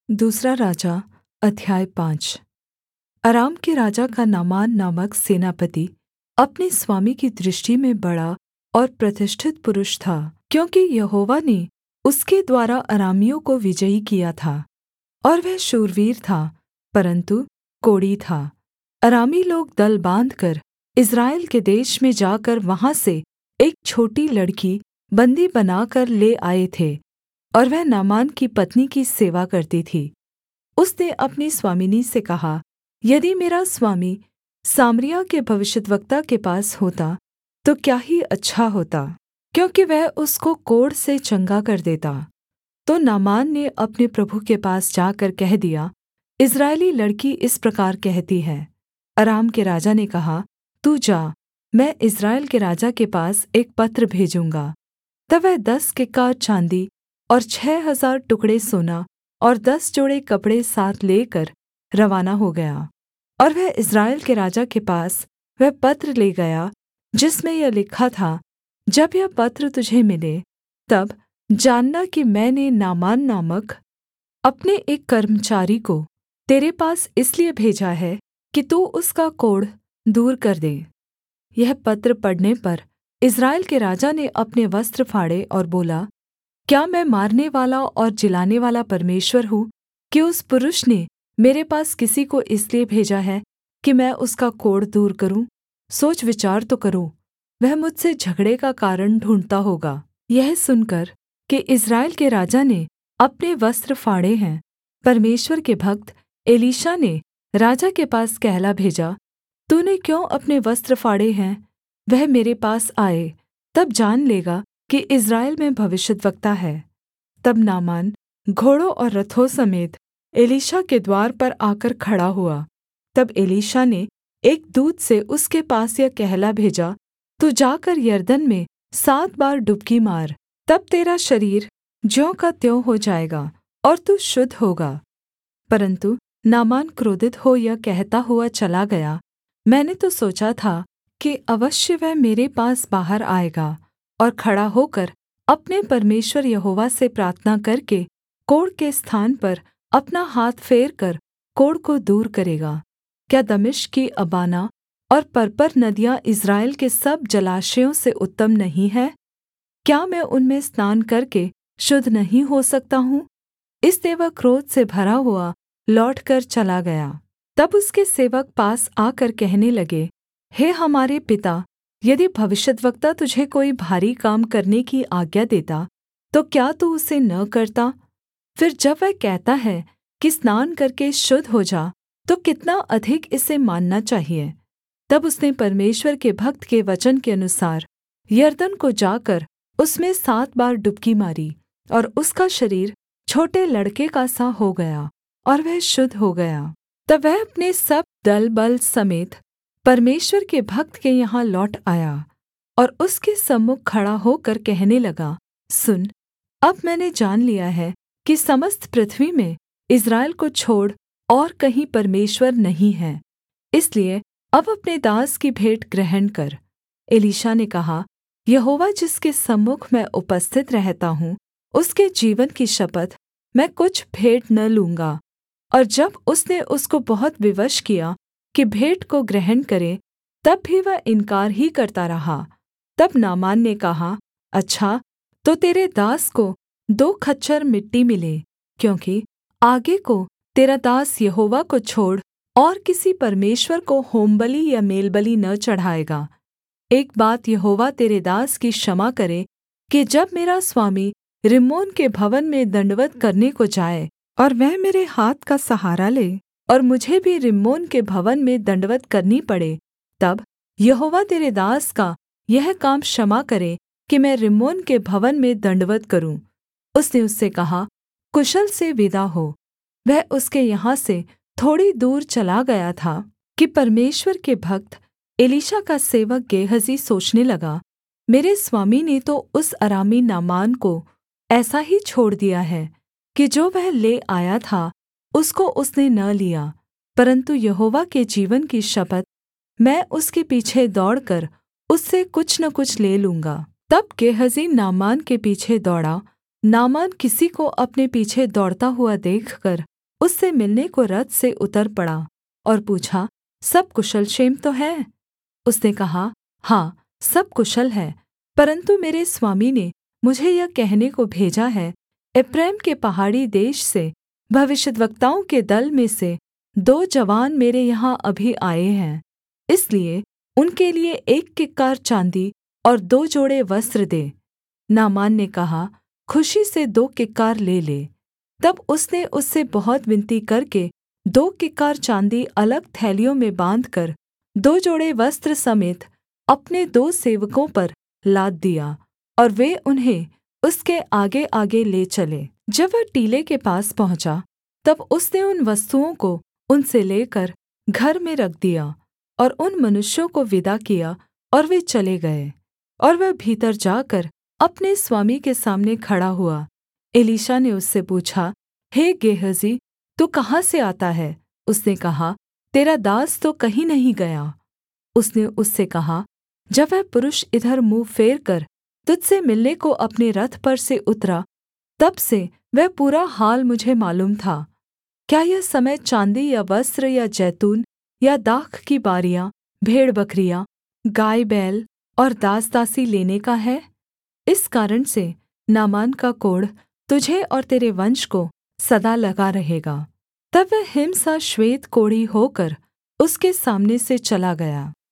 दूसरा राजा अध्याय 5। अराम के राजा का नामान नामक सेनापति अपने स्वामी की दृष्टि में बड़ा और प्रतिष्ठित पुरुष था, क्योंकि यहोवा ने उसके द्वारा अरामियों को विजयी किया था। और वह शूरवीर था, परन्तु कोढ़ी था। अरामी लोग दल बाँधकर इस्राएल के देश में जाकर वहाँ से एक छोटी लड़की बन्दी बनाकर ले आए थे, और वह नामान की पत्नी की सेवा करती थी। उसने अपनी स्वामिनी से कहा, यदि मेरा स्वामी सामरिया के भविष्यद्वक्ता के पास होता तो क्या ही अच्छा होता, क्योंकि वह उसको कोढ़ से चंगा कर देता। तो नामान ने अपने प्रभु के पास जाकर कह दिया, इस्राएली लड़की इस प्रकार कहती है। अराम के राजा ने कहा, तू जा, मैं इस्राएल के राजा के पास एक पत्र भेजूँगा। तब वह 10 किक्कार चाँदी और 6,000 टुकड़े सोना और 10 जोड़े कपड़े साथ लेकर रवाना हो गया। और वह इस्राएल के राजा के पास वह पत्र ले गया जिसमें यह लिखा था, जब यह पत्र तुझे मिले तब जानना कि मैंने नामान नामक अपने एक कर्मचारी को तेरे पास इसलिए भेजा है कि तू उसका कोढ़ दूर कर दे। यह पत्र पढ़ने पर इस्राएल के राजा ने अपने वस्त्र फाड़े और बोला, क्या मैं मारनेवाला और जिलानेवाला परमेश्वर हूँ कि उस पुरुष ने मेरे पास किसी को इसलिए भेजा है कि मैं उसका कोढ़ दूर करूँ? सोच विचार तो करो, वह मुझसे झगड़े का कारण ढूँढ़ता होगा। यह सुनकर कि इस्राएल के राजा ने अपने वस्त्र फाड़े हैं, परमेश्वर के भक्त एलीशा ने राजा के पास कहला भेजा, तूने क्यों अपने वस्त्र फाड़े हैं? वह मेरे पास आए, तब जान लेगा कि इस्राएल में भविष्यद्वक्ता है। तब नामान घोड़ों और रथों समेत एलीशा के द्वार पर आकर खड़ा हुआ। तब एलीशा ने एक दूत से उसके पास यह कहला भेजा, तू जाकर यरदन में 7 बार डुबकी मार, तब तेरा शरीर ज्यों का त्यों हो जाएगा और तू शुद्ध होगा। परन्तु नामान क्रोधित हो यह कहता हुआ चला गया, मैंने तो सोचा था कि अवश्य वह मेरे पास बाहर आएगा और खड़ा होकर अपने परमेश्वर यहोवा से प्रार्थना करके कोढ़ के स्थान पर अपना हाथ फेरकर कोढ़ को दूर करेगा। क्या दमिश्क की अबाना और पर्पर नदियाँ इस्राएल के सब जलाशयों से उत्तम नहीं है? क्या मैं उनमें स्नान करके शुद्ध नहीं हो सकता हूँ? इसलिए वह क्रोध से भरा हुआ लौटकर चला गया। तब उसके सेवक पास आकर कहने लगे, हे हमारे पिता, यदि भविष्यद्वक्ता तुझे कोई भारी काम करने की आज्ञा देता तो क्या तू उसे न करता? फिर जब वह कहता है कि स्नान करके शुद्ध हो जा, तो कितना अधिक इसे मानना चाहिए। तब उसने परमेश्वर के भक्त के वचन के अनुसार यरदन को जाकर उसमें 7 बार डुबकी मारी, और उसका शरीर छोटे लड़के का सा हो गया और वह शुद्ध हो गया। तब वह अपने सब दल बल समेत परमेश्वर के भक्त के यहाँ लौट आया और उसके सम्मुख खड़ा होकर कहने लगा, सुन, अब मैंने जान लिया है कि समस्त पृथ्वी में इस्राएल को छोड़ और कहीं परमेश्वर नहीं है, इसलिए अब अपने दास की भेंट ग्रहण कर। एलीशा ने कहा, यहोवा जिसके सम्मुख मैं उपस्थित रहता हूँ, उसके जीवन की शपथ, मैं कुछ भेंट न लूँगा। और जब उसने उसको बहुत विवश किया कि भेंट को ग्रहण करे, तब भी वह इन्कार ही करता रहा। तब नामान ने कहा, अच्छा, तो तेरे दास को 2 खच्चर मिट्टी मिले, क्योंकि आगे को तेरा दास यहोवा को छोड़ और किसी परमेश्वर को होमबलि या मेलबलि न चढ़ाएगा। एक बात यहोवा तेरे दास की क्षमा करे कि जब मेरा स्वामी रिम्मोन के भवन में दण्डवत् करने को जाए और वह मेरे हाथ का सहारा ले और मुझे भी रिम्मोन के भवन में दण्डवत् करनी पड़े, तब यहोवा तेरे दास का यह काम क्षमा करे कि मैं रिम्मोन के भवन में दण्डवत् करूँ। उसने उससे कहा, कुशल से विदा हो। वह उसके यहाँ से थोड़ी दूर चला गया था कि परमेश्वर के भक्त एलीशा का सेवक गेहजी सोचने लगा, मेरे स्वामी ने तो उस अरामी नामान को ऐसा ही छोड़ दिया है कि जो वह ले आया था उसको उसने न लिया, परन्तु यहोवा के जीवन की शपथ, मैं उसके पीछे दौड़कर उससे कुछ न कुछ ले लूँगा। तब गेहजी नामान के पीछे दौड़ा। नामान किसी को अपने पीछे दौड़ता हुआ देखकर उससे मिलने को रथ से उतर पड़ा और पूछा, सब कुशल क्षेम तो है? उसने कहा, हाँ, सब कुशल है, परन्तु मेरे स्वामी ने मुझे यह कहने को भेजा है, एप्रैम के पहाड़ी देश से भविष्यद्वक्ताओं के दल में से 2 जवान मेरे यहाँ अभी आए हैं, इसलिए उनके लिए 1 किक्कार चाँदी और 2 जोड़े वस्त्र दे। नामान ने कहा, खुशी से 2 किक्कार ले ले। तब उसने उससे बहुत विनती करके 2 किक्कार चाँदी अलग थैलियों में बाँधकर 2 जोड़े वस्त्र समेत अपने 2 सेवकों पर लाद दिया, और वे उन्हें उसके आगेआगे ले चले। जब वह टीले के पास पहुँचा, तब उसने उन वस्तुओं को उनसे लेकर घर में रख दिया और उन मनुष्यों को विदा किया, और वे चले गए। और वह भीतर जाकर अपने स्वामी के सामने खड़ा हुआ। एलीशा ने उससे पूछा, हे गेहजी, तू कहाँ से आता है? उसने कहा, तेरा दास तो कहीं नहीं गया। उसने उससे कहा, जब वह पुरुष इधर मुँह फेरकर तुझसे मिलने को अपने रथ पर से उतरा, तब से वह पूरा हाल मुझे मालूम था। क्या यह समय चाँदी या वस्त्र या जैतून या दाख की बारियाँ, भेड़बकरियाँ, गाय-बैल और दास-दासी लेने का है? इस कारण से नामान का कोढ़ तुझे और तेरे वंश को सदा लगा रहेगा। तब वह हिम सा श्वेत कोढ़ी होकर उसके सामने से चला गया।